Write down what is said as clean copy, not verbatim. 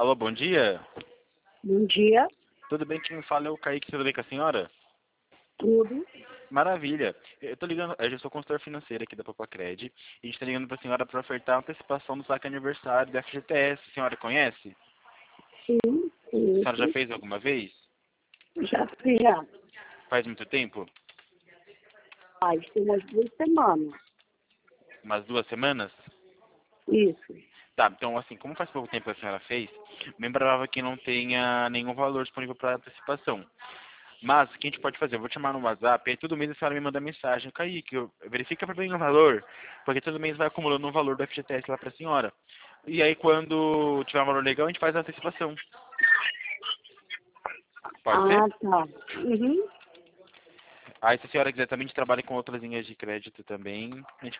Alô, bom dia. Bom dia, Tudo bem? Quem fala é o Kaique, tudo bem com a senhora? tudo. Maravilha. Eu tô ligando, eu já sou consultor financeiro aqui da Papacred e a gente tá ligando pra senhora para ofertar a antecipação do saque aniversário da FGTS. A senhora conhece? Sim, A senhora já sim. fez alguma vez? Já fiz, já. Faz muito tempo? Faz tem umas 2 semanas. Umas 2 semanas? Isso. Tá, então assim, como faz pouco tempo que a senhora fez, bem provável que não tenha nenhum valor disponível para antecipação. Mas o que a gente pode fazer? Eu vou te chamar no WhatsApp, e aí todo mês a senhora me manda mensagem. Kaique, verifica para mim o valor, porque todo mês vai acumulando um valor do FGTS lá para a senhora. E aí quando tiver um valor legal, a gente faz a antecipação. Pode ser? Ah, tá. Uhum. Aí se a senhora quiser também, a gente trabalha com outras linhas de crédito também. A gente